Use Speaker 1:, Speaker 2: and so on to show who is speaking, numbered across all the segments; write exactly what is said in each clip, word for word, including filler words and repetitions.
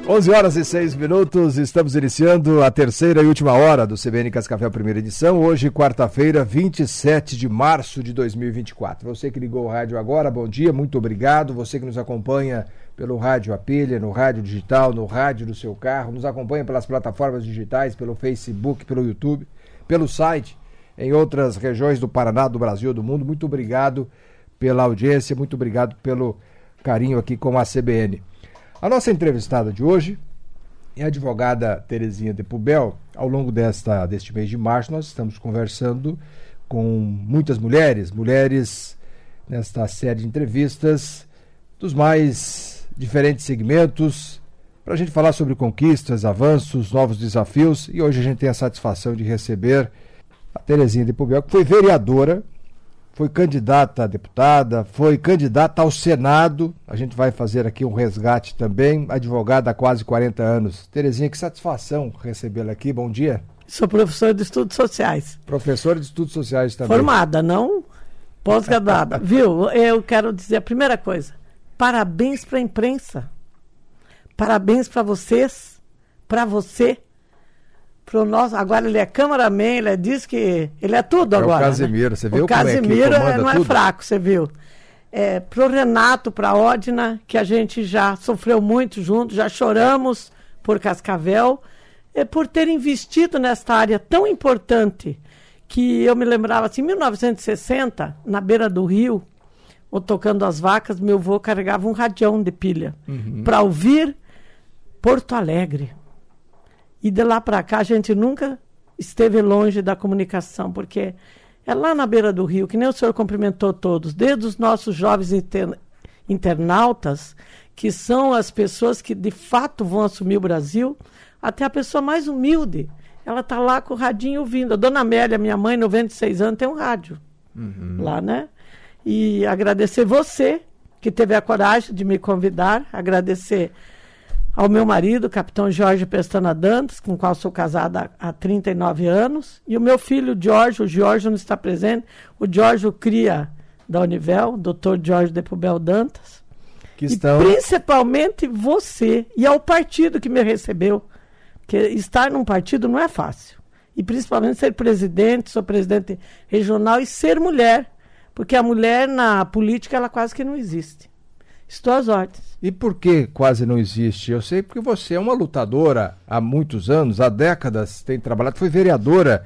Speaker 1: onze horas e seis minutos, estamos iniciando a terceira e última hora do C B N Cascavel, primeira edição. Hoje, quarta-feira, vinte e sete de março de dois mil e vinte e quatro. Você que ligou o rádio agora, bom dia, muito obrigado. Você que nos acompanha pelo rádio a pilha, no rádio digital, no rádio do seu carro, nos acompanha pelas plataformas digitais, pelo Facebook, pelo YouTube, pelo site, em outras regiões do Paraná, do Brasil, do mundo. Muito obrigado pela audiência, muito obrigado pelo carinho aqui com a C B N. A nossa entrevistada de hoje é a advogada Terezinha Depubel. Ao longo desta, deste mês de março, nós estamos conversando com muitas mulheres, mulheres nesta série de entrevistas dos mais diferentes segmentos, para a gente falar sobre conquistas, avanços, novos desafios. E hoje a gente tem a satisfação de receber a Terezinha Depubel, que foi vereadora, foi candidata a deputada, foi candidata ao Senado. A gente vai fazer aqui um resgate também, advogada há quase quarenta anos. Terezinha, que satisfação recebê-la aqui, bom dia.
Speaker 2: Sou professora de Estudos Sociais.
Speaker 1: Professora de Estudos Sociais também.
Speaker 2: Formada, não pós-graduada. Viu? Eu quero dizer a primeira coisa, parabéns para a imprensa, parabéns para vocês, para você, pro nosso, agora ele é cameraman, ele é, diz que ele é tudo agora.
Speaker 1: É o Casimiro, né? Você viu
Speaker 2: o
Speaker 1: como
Speaker 2: Casimiro
Speaker 1: é que
Speaker 2: não
Speaker 1: tudo?
Speaker 2: É fraco, você viu. É, pro Renato, pra Odna, que a gente já sofreu muito junto, já choramos por Cascavel, é, por ter investido nesta área tão importante, que eu me lembrava assim, em mil novecentos e sessenta, na beira do rio, ou tocando as vacas, meu avô carregava um radião de pilha, uhum, para ouvir Porto Alegre. E de lá para cá a gente nunca esteve longe da comunicação, porque é lá na beira do rio, que nem o senhor cumprimentou todos, desde os nossos jovens inter, internautas, que são as pessoas que de fato vão assumir o Brasil, até a pessoa mais humilde. Ela está lá com o radinho ouvindo. A dona Amélia, minha mãe, noventa e seis anos, tem um rádio, uhum, lá, né? E agradecer você, que teve a coragem de me convidar, agradecer ao meu marido, capitão Jorge Pestana Dantas, com o qual sou casada há trinta e nove anos, e o meu filho Jorge, o Jorge não está presente, o Jorge, o cria da Univel, doutor Jorge Depubel Dantas,
Speaker 1: que estão...
Speaker 2: e principalmente você, e ao partido que me recebeu, porque estar num partido não é fácil, e principalmente ser presidente, sou presidente regional, e ser mulher, porque a mulher na política, ela quase que não existe. Estou às ordens.
Speaker 1: E por que quase não existe? Eu sei porque você é uma lutadora há muitos anos, há décadas tem trabalhado, foi vereadora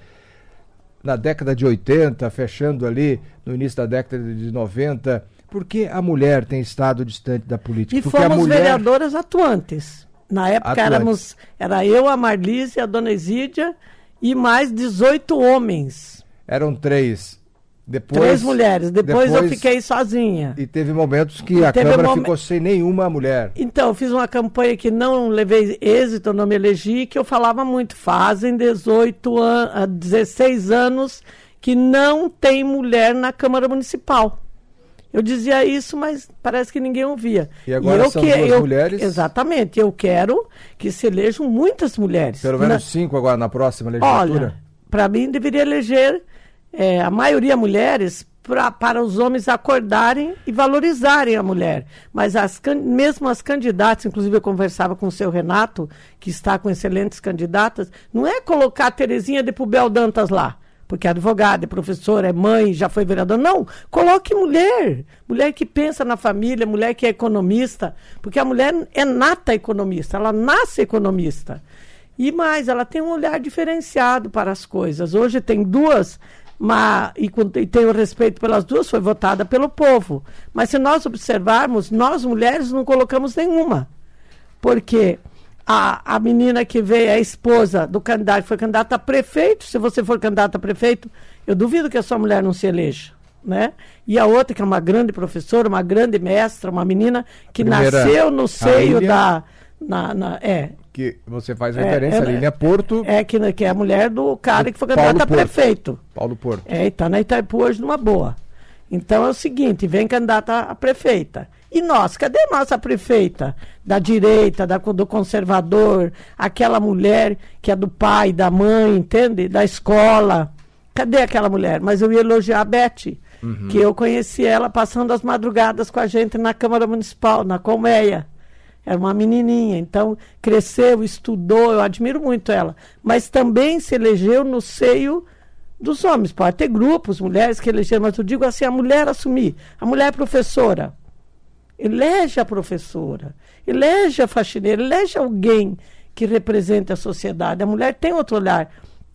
Speaker 1: na década de oitenta, fechando ali no início da década de noventa. Por que a mulher tem estado distante da política?
Speaker 2: E
Speaker 1: porque
Speaker 2: fomos
Speaker 1: a mulher...
Speaker 2: vereadoras atuantes. Na época
Speaker 1: atuantes. éramos,
Speaker 2: era eu, a Marlise, a dona Isídia e mais dezoito homens.
Speaker 1: Eram três. Depois,
Speaker 2: Três mulheres, depois, depois eu fiquei sozinha.
Speaker 1: E teve momentos que
Speaker 2: e
Speaker 1: a Câmara
Speaker 2: momen...
Speaker 1: ficou sem nenhuma mulher.
Speaker 2: Então, eu fiz uma campanha que não levei êxito, não me elegi, que eu falava muito. Fazem dezoito an... dezesseis anos que não tem mulher na Câmara Municipal. Eu dizia isso, mas parece que ninguém ouvia.
Speaker 1: E agora
Speaker 2: e eu
Speaker 1: são
Speaker 2: que...
Speaker 1: duas
Speaker 2: eu...
Speaker 1: mulheres?
Speaker 2: Exatamente, eu quero que se elejam muitas mulheres.
Speaker 1: Pelo menos
Speaker 2: na...
Speaker 1: cinco agora na próxima legislatura?
Speaker 2: Olha, para mim deveria eleger... É, a maioria mulheres pra, para os homens acordarem e valorizarem a mulher. Mas as, mesmo as candidatas, inclusive eu conversava com o seu Renato, que está com excelentes candidatas, não é colocar a Terezinha Depubel Dantas lá, porque é advogada, é professora, é mãe, já foi vereadora. Não, coloque mulher. Mulher que pensa na família, mulher que é economista, porque a mulher é nata economista, ela nasce economista. E mais, ela tem um olhar diferenciado para as coisas. Hoje tem duas... Mas, e, e tenho respeito pelas duas, foi votada pelo povo. Mas se nós observarmos, nós mulheres não colocamos nenhuma. Porque a, a menina que veio, a esposa do candidato, foi candidata a prefeito, se você for candidato a prefeito, eu duvido que a sua mulher não se eleja. Né? E a outra, que é uma grande professora, uma grande mestra, uma menina que Primeira, nasceu no seio da... Na, na, é,
Speaker 1: que você faz referência,
Speaker 2: é,
Speaker 1: a Línia Porto.
Speaker 2: É, que, que é a mulher do cara que foi candidato a prefeito.
Speaker 1: Paulo Porto.
Speaker 2: É, e está na Itaipu hoje numa boa. Então é o seguinte, vem candidata a prefeita. E nós, cadê a nossa prefeita? Da direita, da, do conservador, aquela mulher que é do pai, da mãe, entende? Da escola. Cadê aquela mulher? Mas eu ia elogiar a Beth, uhum, que eu conheci ela passando as madrugadas com a gente na Câmara Municipal, na Colmeia. era uma menininha, então cresceu, estudou, eu admiro muito ela, mas também se elegeu no seio dos homens. Pode ter grupos, mulheres que elegeram, mas eu digo assim, a mulher assumir, a mulher professora, elege a professora, elege a faxineira, elege alguém que represente a sociedade. A mulher tem outro olhar.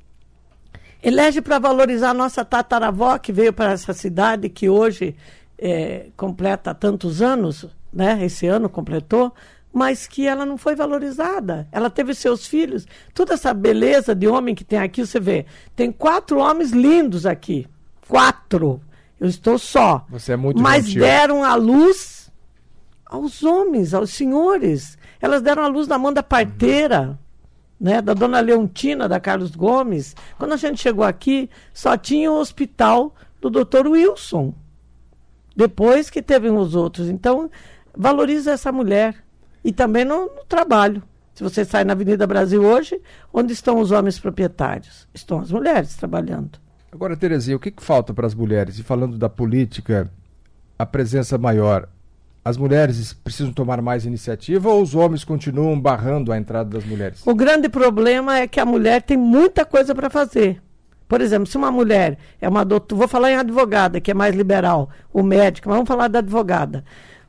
Speaker 2: Elege para valorizar a nossa tataravó, que veio para essa cidade, que hoje é, completa tantos anos, né? Esse ano completou, mas que ela não foi valorizada. Ela teve seus filhos. Toda essa beleza de homem que tem aqui, você vê. Tem quatro homens lindos aqui. Quatro. Eu estou só.
Speaker 1: Você é muito
Speaker 2: Mas
Speaker 1: gentil.
Speaker 2: deram a luz aos homens, aos senhores. Elas deram a luz na mão da parteira. Uhum. Né, da dona Leontina, da Carlos Gomes. Quando a gente chegou aqui, só tinha o hospital do doutor Wilson. Depois que teve os outros. Então, valoriza essa mulher. E também no, no trabalho. Se você sai na Avenida Brasil hoje, onde estão os homens proprietários? Estão as mulheres trabalhando.
Speaker 1: Agora, Terezinha, o que, que falta para as mulheres? E falando da política, a presença maior... As mulheres precisam tomar mais iniciativa ou os homens continuam barrando a entrada das mulheres?
Speaker 2: O grande problema é que a mulher tem muita coisa para fazer. Por exemplo, se uma mulher é uma doutora, vou falar em advogada, que é mais liberal, o médico, mas vamos falar da advogada.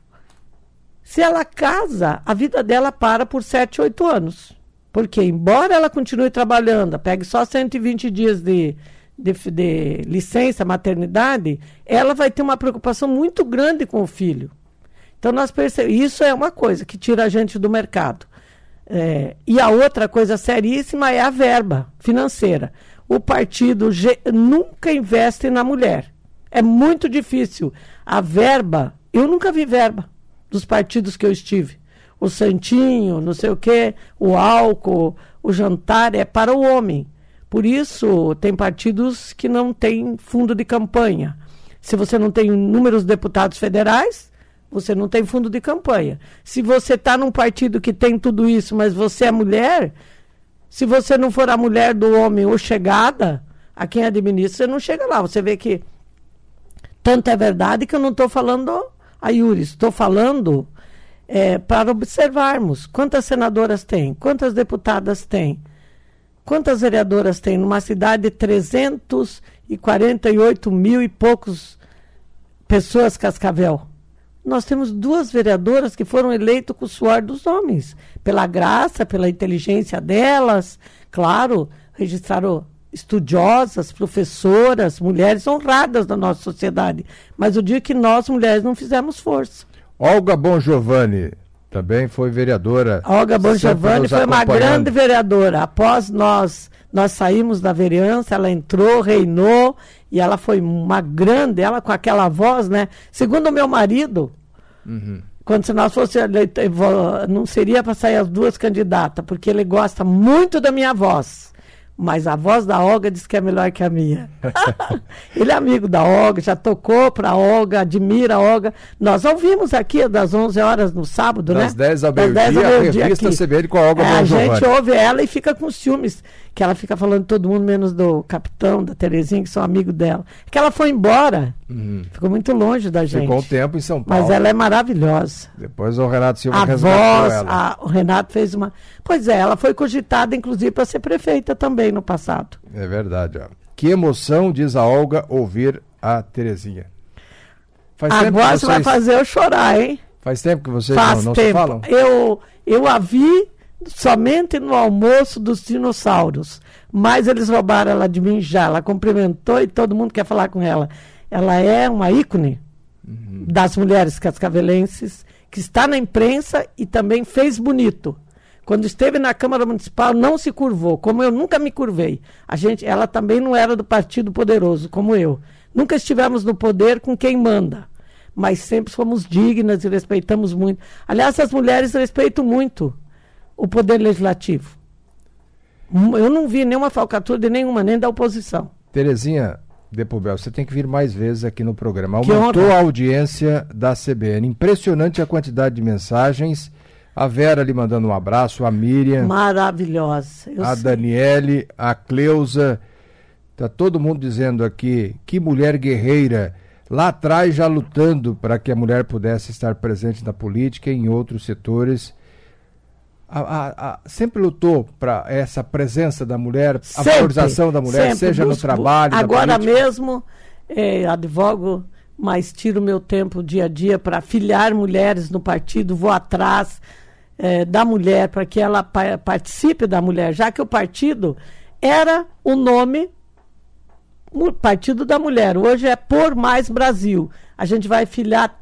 Speaker 2: Se ela casa, a vida dela para por sete, oito anos. Porque, embora ela continue trabalhando, pegue só cento e vinte dias de, de, de licença, maternidade, ela vai ter uma preocupação muito grande com o filho. Então, nós percebemos, isso é uma coisa que tira a gente do mercado. É, e a outra coisa seríssima é a verba financeira. O partido ge- nunca investe na mulher. É muito difícil. A verba, eu nunca vi verba dos partidos que eu estive. O santinho, não sei o quê, o álcool, o jantar é para o homem. Por isso, tem partidos que não têm fundo de campanha. Se você não tem inúmeros deputados federais, você não tem fundo de campanha. Se você está num partido que tem tudo isso, mas você é mulher, se você não for a mulher do homem ou chegada, a quem administra, você não chega lá. Você vê que tanto é verdade que eu não estou falando a Yuri, estou falando é, para observarmos quantas senadoras tem, quantas deputadas tem, quantas vereadoras tem numa cidade de trezentos e quarenta e oito mil e poucos pessoas, Cascavel. Nós temos duas vereadoras que foram eleitas com o suor dos homens, pela graça, pela inteligência delas, claro, registraram estudiosas, professoras, mulheres honradas da nossa sociedade, mas o dia que nós, mulheres, não fizemos força.
Speaker 1: Olga Bongiovanni também foi vereadora.
Speaker 2: Olga Bongiovanni foi uma grande vereadora. Após nós, nós saímos da vereança, ela entrou, reinou, e ela foi uma grande, ela com aquela voz, né? Segundo o meu marido, uhum. Quando se nós fosse eleito, não seria para sair as duas candidatas, porque ele gosta muito da minha voz. Mas a voz da Olga diz que é melhor que a minha. Ele é amigo da Olga, já tocou para a Olga, admira a Olga. Nós ouvimos aqui das onze horas no sábado,
Speaker 1: das
Speaker 2: né?
Speaker 1: dez ao meio-dia, a revista C B N com a Olga
Speaker 2: é,
Speaker 1: Bongiovanni.
Speaker 2: A gente ouve ela e fica com ciúmes, que ela fica falando de todo mundo, menos do capitão, da Terezinha, que são amigos dela. Que ela foi embora, uhum. Ficou muito longe da gente.
Speaker 1: Ficou um tempo em São Paulo.
Speaker 2: Mas ela é maravilhosa.
Speaker 1: Depois o Renato Silva
Speaker 2: a
Speaker 1: resgatou
Speaker 2: voz,
Speaker 1: ela.
Speaker 2: A, o Renato fez uma... Pois é, ela foi cogitada, inclusive, para ser prefeita também no passado.
Speaker 1: É verdade, ó. Que emoção, diz a Olga, ouvir a Terezinha.
Speaker 2: Faz Agora tempo que vocês... você vai fazer eu chorar, hein?
Speaker 1: Faz tempo que vocês
Speaker 2: Faz
Speaker 1: não, não
Speaker 2: tempo.
Speaker 1: se falam?
Speaker 2: Eu, eu a vi somente no almoço dos dinossauros, mas eles roubaram ela de mim já. Ela cumprimentou e todo mundo quer falar com ela. Ela é uma ícone uhum. das mulheres cascavelenses, que está na imprensa e também fez bonito. Quando esteve na Câmara Municipal, não se curvou, como eu nunca me curvei. A gente, ela também não era do Partido Poderoso, como eu. Nunca estivemos no poder com quem manda, mas sempre fomos dignas e respeitamos muito. Aliás, as mulheres respeitam muito o Poder Legislativo. Eu não vi nenhuma falcatrua de nenhuma, nem da oposição.
Speaker 1: Terezinha Depubel, você tem que vir mais vezes aqui no programa. Aumentou a audiência da C B N. Impressionante a quantidade de mensagens. A Vera lhe mandando um abraço, a Miriam.
Speaker 2: Maravilhosa.
Speaker 1: A sei. Daniele, a Cleusa. Está todo mundo dizendo aqui, que mulher guerreira. Lá atrás já lutando para que a mulher pudesse estar presente na política e em outros setores. a, a, a, sempre lutou para essa presença da mulher,
Speaker 2: sempre,
Speaker 1: a valorização da mulher,
Speaker 2: sempre.
Speaker 1: seja
Speaker 2: Busco,
Speaker 1: no trabalho,
Speaker 2: agora
Speaker 1: na política.
Speaker 2: mesmo, é, advogo, mas tiro meu tempo dia a dia para filiar mulheres no partido, vou atrás é, da mulher, para que ela pa- participe da mulher, já que o partido era o nome Partido da Mulher, hoje é Por Mais Brasil. A gente vai filiar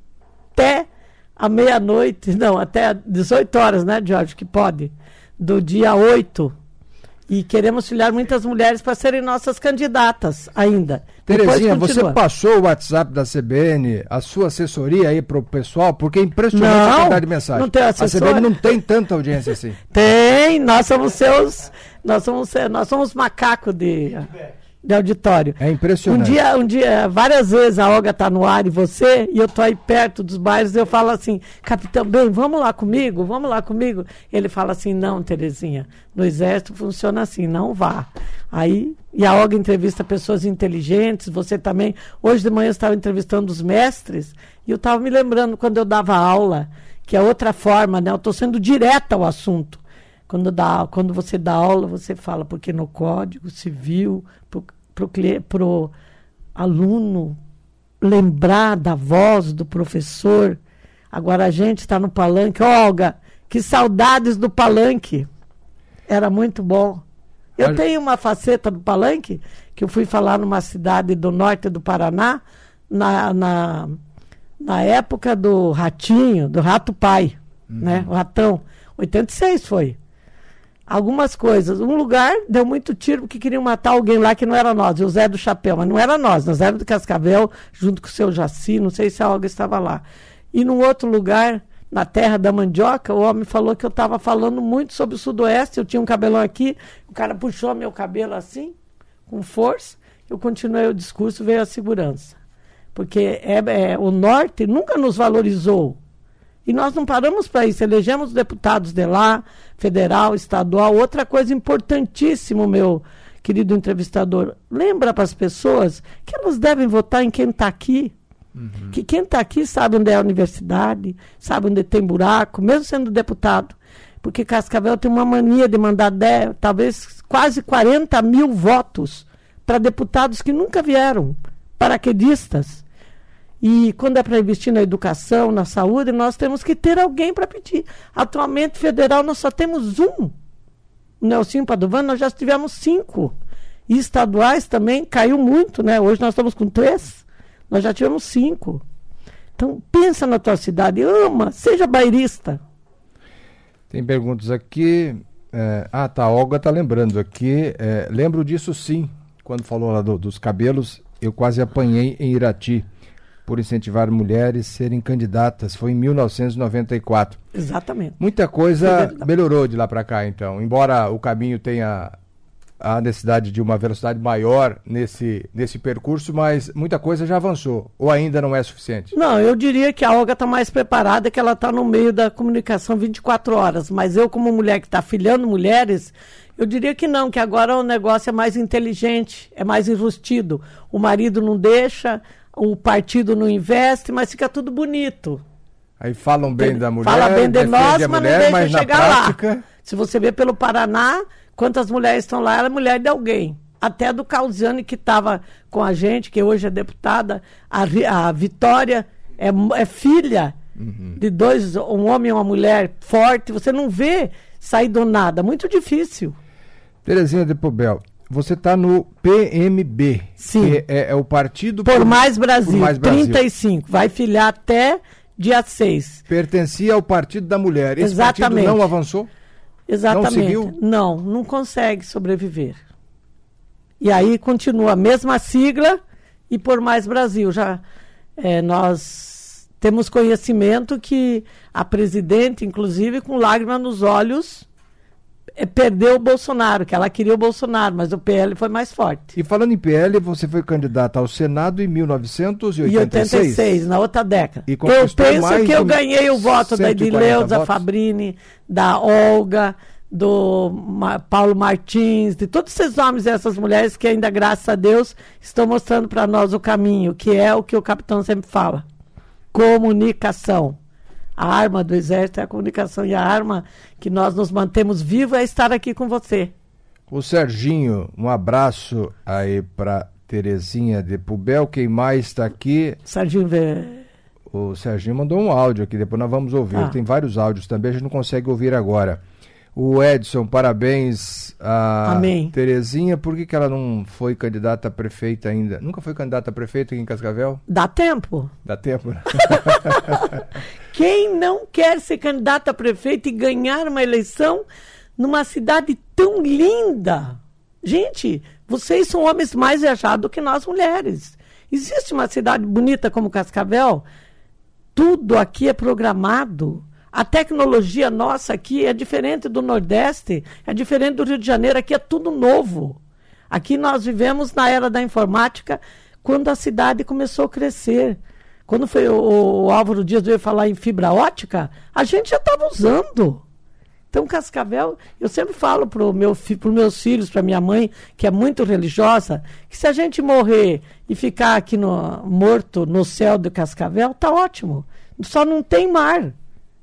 Speaker 2: até a meia-noite, não, até dezoito horas, né, Jorge, que pode, do dia oito. E queremos filiar muitas mulheres para serem nossas candidatas ainda.
Speaker 1: Terezinha, você passou o WhatsApp da C B N, a sua assessoria aí para o pessoal, porque é impressionante
Speaker 2: não,
Speaker 1: a quantidade de mensagem.
Speaker 2: Não tem assessor.
Speaker 1: A C B N não tem tanta audiência assim.
Speaker 2: Tem, nós somos seus, nós somos, nós somos macaco de... de auditório.
Speaker 1: É impressionante.
Speaker 2: Um dia, um dia, várias vezes a Olga está no ar e você, e eu estou aí perto dos bairros, eu falo assim, capitão, bem, vamos lá comigo, vamos lá comigo. Ele fala assim, não, Terezinha, no Exército funciona assim, não vá. Aí, e a Olga entrevista pessoas inteligentes, você também. Hoje de manhã eu estava entrevistando os mestres, e eu estava me lembrando quando eu dava aula, que é outra forma, né? Eu estou sendo direta ao assunto. Quando, dá, quando você dá aula, você fala, porque no Código Civil, para o aluno lembrar da voz do professor. Agora a gente está no palanque. Olga, que saudades do palanque. Era muito bom. Eu Mas... tenho uma faceta do palanque, que eu fui falar numa cidade do norte do Paraná, na, na, na época do Ratinho, do Rato Pai, uhum. né? O Ratão. oitenta e seis foi. Algumas coisas. Um lugar deu muito tiro porque queriam matar alguém lá que não era nós, o Zé do Chapéu, mas não era nós, nós éramos do Cascavel, junto com o seu Jaci, não sei se a Olga estava lá. E num outro lugar, na Terra da Mandioca, o homem falou que eu estava falando muito sobre o Sudoeste, eu tinha um cabelão aqui, o cara puxou meu cabelo assim, com força, eu continuei o discurso, veio a segurança. Porque é, é, o Norte nunca nos valorizou. E nós não paramos para isso, elegemos deputados de lá, federal, estadual. Outra coisa importantíssima, meu querido entrevistador, lembra para as pessoas que elas devem votar em quem está aqui. Uhum. Que quem está aqui sabe onde é a universidade, sabe onde tem buraco, mesmo sendo deputado. Porque Cascavel tem uma mania de mandar dez, talvez quase quarenta mil votos para deputados que nunca vieram, paraquedistas. E quando é para investir na educação, na saúde, nós temos que ter alguém para pedir. Atualmente, federal, nós só temos um. O Nelsinho Padovani, nós já tivemos cinco. E estaduais também caiu muito, né? Hoje nós estamos com três. Nós já tivemos cinco. Então, pensa na tua cidade, ama, seja bairrista.
Speaker 1: Tem perguntas aqui. É, ah, tá, a Olga está lembrando aqui. É, lembro disso sim, quando falou lá do, dos cabelos, eu quase apanhei em Irati por incentivar mulheres a serem candidatas. Foi em mil novecentos e noventa e quatro.
Speaker 2: Exatamente.
Speaker 1: Muita coisa melhorou de lá para cá, então. Embora o caminho tenha a necessidade de uma velocidade maior nesse, nesse percurso, mas muita coisa já avançou. Ou ainda não é suficiente?
Speaker 2: Não, eu diria que a Olga está mais preparada, que ela está no meio da comunicação vinte e quatro horas. Mas eu, como mulher que está afilhando mulheres, eu diria que não, que agora o negócio é mais inteligente, é mais enrustido. O marido não deixa, o partido não investe, mas fica tudo bonito.
Speaker 1: Aí falam bem da mulher,
Speaker 2: fala bem de nós, mas
Speaker 1: mulher,
Speaker 2: não deixa
Speaker 1: mas
Speaker 2: chegar
Speaker 1: prática...
Speaker 2: lá. Se você vê pelo Paraná, quantas mulheres estão lá, ela é mulher de alguém. Até do Causiane, que estava com a gente, que hoje é deputada, a, a Vitória é, é filha uhum. de dois, um homem e uma mulher forte. Você não vê sair do nada, muito difícil.
Speaker 1: Terezinha de Pobel, você está no P M B,
Speaker 2: Sim.
Speaker 1: que é, é o Partido
Speaker 2: Por, por, mais Brasil,
Speaker 1: por Mais Brasil,
Speaker 2: trinta e cinco, vai filiar até dia seis.
Speaker 1: Pertencia ao Partido da Mulher. Esse
Speaker 2: Exatamente.
Speaker 1: partido não avançou?
Speaker 2: Exatamente.
Speaker 1: Não seguiu?
Speaker 2: Não, não consegue sobreviver. E aí continua a mesma sigla e Por Mais Brasil. Já é, nós temos conhecimento que a presidente, inclusive, com lágrima nos olhos, é, perdeu o Bolsonaro, que ela queria o Bolsonaro, mas o P L foi mais forte.
Speaker 1: E falando em P L, você foi candidata ao Senado em mil novecentos e oitenta e seis?
Speaker 2: E oitenta e seis, na outra década.
Speaker 1: E
Speaker 2: eu penso que eu
Speaker 1: de
Speaker 2: ganhei o voto da Edileuza
Speaker 1: votos?
Speaker 2: Fabrini, da Olga, do Ma- Paulo Martins, de todos esses nomes dessas mulheres que ainda, graças a Deus, estão mostrando para nós o caminho, que é o que o capitão sempre fala. Comunicação. A arma do Exército é a comunicação, e a arma que nós nos mantemos vivos é estar aqui com você.
Speaker 1: O Serginho, um abraço aí para Terezinha de Pubel. Quem mais está aqui?
Speaker 2: Serginho vê.
Speaker 1: O Serginho mandou um áudio aqui, depois nós vamos ouvir. Ah. Tem vários áudios também, a gente não consegue ouvir agora. O Edson, parabéns a
Speaker 2: Amém.
Speaker 1: Terezinha. Por que, que ela não foi candidata a prefeita ainda? Nunca foi candidata a prefeita aqui em Cascavel?
Speaker 2: Dá tempo.
Speaker 1: Dá tempo, né?
Speaker 2: Quem não quer ser candidata a prefeita e ganhar uma eleição numa cidade tão linda? Gente, vocês são homens mais viajados do que nós mulheres. Existe uma cidade bonita como Cascavel? Tudo aqui é programado. A tecnologia nossa aqui é diferente do Nordeste, é diferente do Rio de Janeiro, aqui é tudo novo. Aqui nós vivemos na era da informática, quando a cidade começou a crescer. Quando foi o, o Álvaro Dias veio falar em fibra ótica, a gente já estava usando. Então, Cascavel, eu sempre falo para meu, os meus filhos, para minha mãe, que é muito religiosa, que se a gente morrer e ficar aqui no, morto no céu de Cascavel, tá ótimo. Só não tem mar.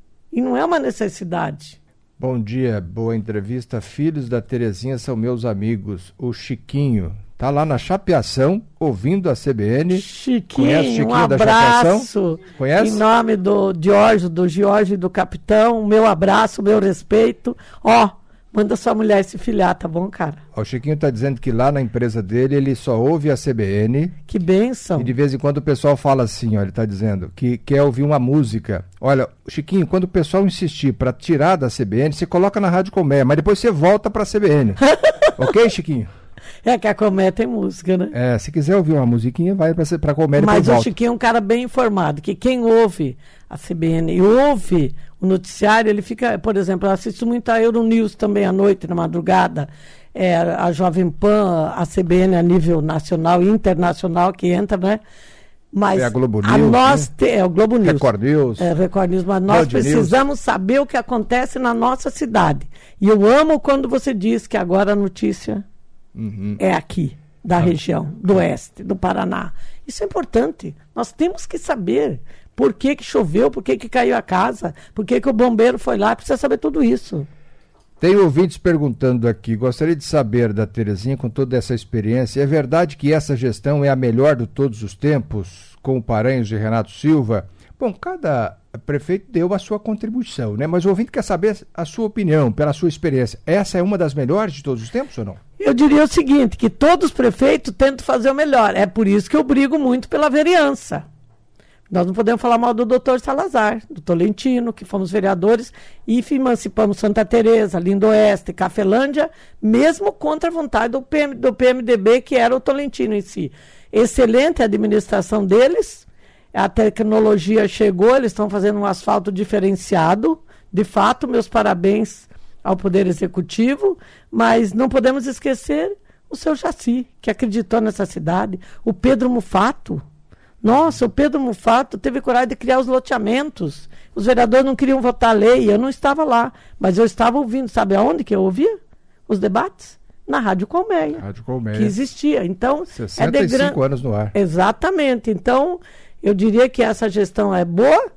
Speaker 2: E não é uma necessidade.
Speaker 1: Bom dia, boa entrevista. Filhos da Terezinha são meus amigos. O Chiquinho tá lá na Chapeação, ouvindo a C B N.
Speaker 2: Chiquinho,
Speaker 1: Conhece o Chiquinho
Speaker 2: um
Speaker 1: da
Speaker 2: abraço.
Speaker 1: Conhece?
Speaker 2: Em nome do Diógenes, do Jorge e do Capitão, meu abraço, meu respeito. Ó, manda sua mulher se filiar, tá bom, cara?
Speaker 1: O Chiquinho tá dizendo que lá na empresa dele, ele só ouve a C B N.
Speaker 2: Que bênção.
Speaker 1: E de vez em quando o pessoal fala assim, ó, ele tá dizendo, que quer ouvir uma música. Olha, Chiquinho, quando o pessoal insistir para tirar da C B N, você coloca na Rádio Colmeia, mas depois você volta pra C B N. Ok, Chiquinho?
Speaker 2: É que a Colmeia tem música, né?
Speaker 1: É, se quiser ouvir uma musiquinha, vai pra, pra Colmeia e depois
Speaker 2: Mas o
Speaker 1: volta.
Speaker 2: Chiquinho é um cara bem informado, que quem ouve a C B N e ouve o noticiário, ele fica, por exemplo, eu assisto muito a Euronews também à noite, na madrugada, é, a Jovem Pan, a C B N a nível nacional e internacional que entra, né? Mas
Speaker 1: é a Globo
Speaker 2: a
Speaker 1: News,
Speaker 2: nós
Speaker 1: né?
Speaker 2: te, é o Globo News.
Speaker 1: Record News.
Speaker 2: É, Record News, mas nós
Speaker 1: Band
Speaker 2: precisamos
Speaker 1: News.
Speaker 2: saber o que acontece na nossa cidade. E eu amo quando você diz que agora a notícia
Speaker 1: Uhum.
Speaker 2: é aqui, da
Speaker 1: Ah.
Speaker 2: região, do oeste, do Paraná. Isso é importante. Nós temos que saber por que que choveu, por que que caiu a casa, por que que o bombeiro foi lá, precisa saber tudo isso.
Speaker 1: Tem ouvintes perguntando aqui, gostaria de saber da Terezinha, com toda essa experiência, é verdade que essa gestão é a melhor de todos os tempos, com o Paranhos de Renato Silva? Bom, cada prefeito deu a sua contribuição, né? Mas o ouvinte quer saber a sua opinião, pela sua experiência. Essa é uma das melhores de todos os tempos ou não?
Speaker 2: Eu diria o seguinte, que todos os prefeitos tentam fazer o melhor. É por isso que eu brigo muito pela vereança. Nós não podemos falar mal do doutor Salazar, do Tolentino, que fomos vereadores e emancipamos Santa Teresa, Lindoeste, Cafelândia, mesmo contra a vontade do, P M, do P M D B, que era o Tolentino em si. Excelente a administração deles, a tecnologia chegou, eles estão fazendo um asfalto diferenciado. De fato, meus parabéns ao Poder Executivo, mas não podemos esquecer o seu Jaci, que acreditou nessa cidade, o Pedro Mufato. Nossa, o Pedro Mufato teve coragem de criar os loteamentos. Os vereadores não queriam votar a lei, eu não estava lá, mas eu estava ouvindo, sabe aonde que eu ouvia? Os debates? Na Rádio Colmeia,
Speaker 1: Rádio Colmeia.
Speaker 2: que existia. Então,
Speaker 1: sessenta e cinco
Speaker 2: é de gran...
Speaker 1: anos no ar.
Speaker 2: Exatamente. Então, eu diria que essa gestão é boa.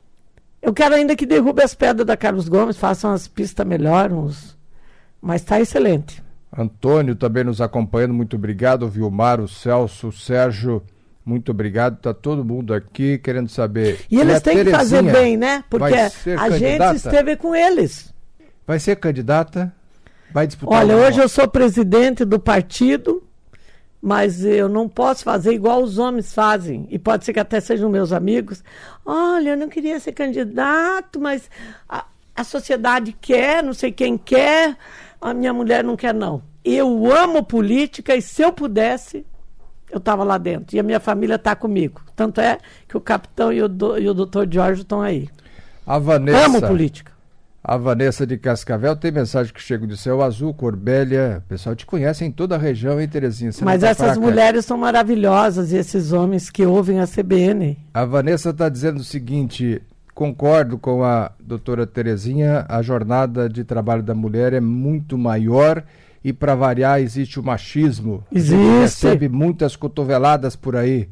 Speaker 2: Eu quero ainda que derrube as pedras da Carlos Gomes, façam as pistas melhor, uns... mas está excelente.
Speaker 1: Antônio também nos acompanhando, muito obrigado. O Vilmar, o Celso, o Sérgio, muito obrigado. Está todo mundo aqui querendo saber.
Speaker 2: E eles têm que fazer bem, né? Porque a
Speaker 1: candidata?
Speaker 2: gente esteve com eles.
Speaker 1: Vai ser candidata? Vai disputar?
Speaker 2: Olha,
Speaker 1: uma...
Speaker 2: hoje eu sou presidente do partido, mas eu não posso fazer igual os homens fazem. E pode ser que até sejam meus amigos. Olha, eu não queria ser candidato, mas a, a sociedade quer, não sei quem quer, a minha mulher não quer, não. Eu amo política e se eu pudesse, eu estava lá dentro. E a minha família está comigo. Tanto é que o capitão e o, do, e o doutor Jorge estão aí.
Speaker 1: A Vanessa...
Speaker 2: Amo política.
Speaker 1: A Vanessa de Cascavel tem mensagem que chega do Céu Azul, Corbélia. O pessoal te conhece em toda a região, hein, Terezinha? Você
Speaker 2: Mas
Speaker 1: tá
Speaker 2: essas
Speaker 1: fraca.
Speaker 2: mulheres são maravilhosas e esses homens que ouvem a C B N.
Speaker 1: A Vanessa está dizendo o seguinte: concordo com a doutora Terezinha, a jornada de trabalho da mulher é muito maior e, para variar, existe o machismo.
Speaker 2: Existe.
Speaker 1: A gente recebe muitas cotoveladas por aí.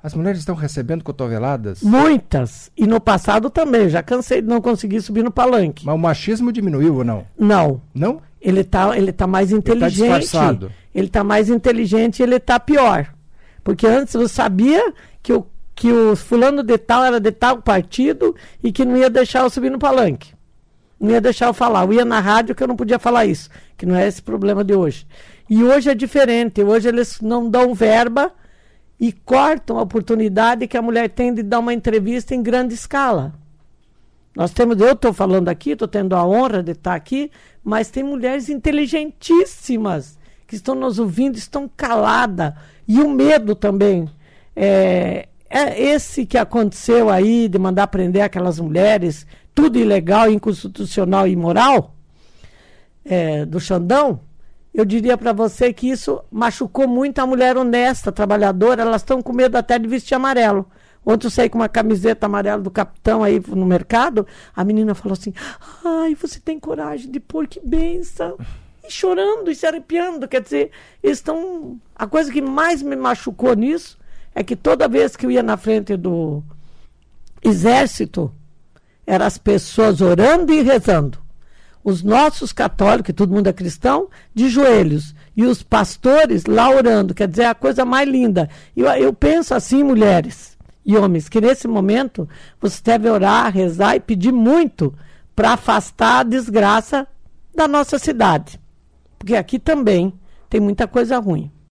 Speaker 1: As mulheres estão recebendo cotoveladas?
Speaker 2: Muitas. E no passado também. Já cansei de não conseguir subir no palanque.
Speaker 1: Mas o machismo diminuiu ou não?
Speaker 2: Não.
Speaker 1: Não?
Speaker 2: Ele está ele tá mais inteligente.
Speaker 1: Ele está disfarçado.
Speaker 2: Ele está mais inteligente e ele está pior. Porque antes eu sabia que o, que o fulano de tal era de tal partido e que não ia deixar eu subir no palanque. Não ia deixar eu falar. Eu ia na rádio que eu não podia falar isso. Que não é esse problema de hoje. E hoje é diferente. Hoje eles não dão verba e cortam a oportunidade que a mulher tem de dar uma entrevista em grande escala. Nós temos, eu estou falando aqui, estou tendo a honra de estar aqui, mas tem mulheres inteligentíssimas que estão nos ouvindo, estão caladas. E o medo também. É, é esse que aconteceu aí de mandar prender aquelas mulheres, tudo ilegal, inconstitucional e imoral, é, do Xandão. Eu diria para você que isso machucou muito a mulher honesta, trabalhadora. Elas estão com medo até de vestir amarelo. Ontem eu saí com uma camiseta amarela do capitão aí no mercado. A menina falou assim, ai, você tem coragem de pôr, que benção. E chorando e se arrepiando. Quer dizer, eles estão... A coisa que mais me machucou nisso é que toda vez que eu ia na frente do exército, eram as pessoas orando e rezando. Os nossos católicos, que todo mundo é cristão, de joelhos. E os pastores lá orando. Quer dizer, é a coisa mais linda. Eu, eu penso assim, mulheres e homens, que nesse momento você deve orar, rezar e pedir muito para afastar a desgraça da nossa cidade. Porque aqui também tem muita coisa ruim.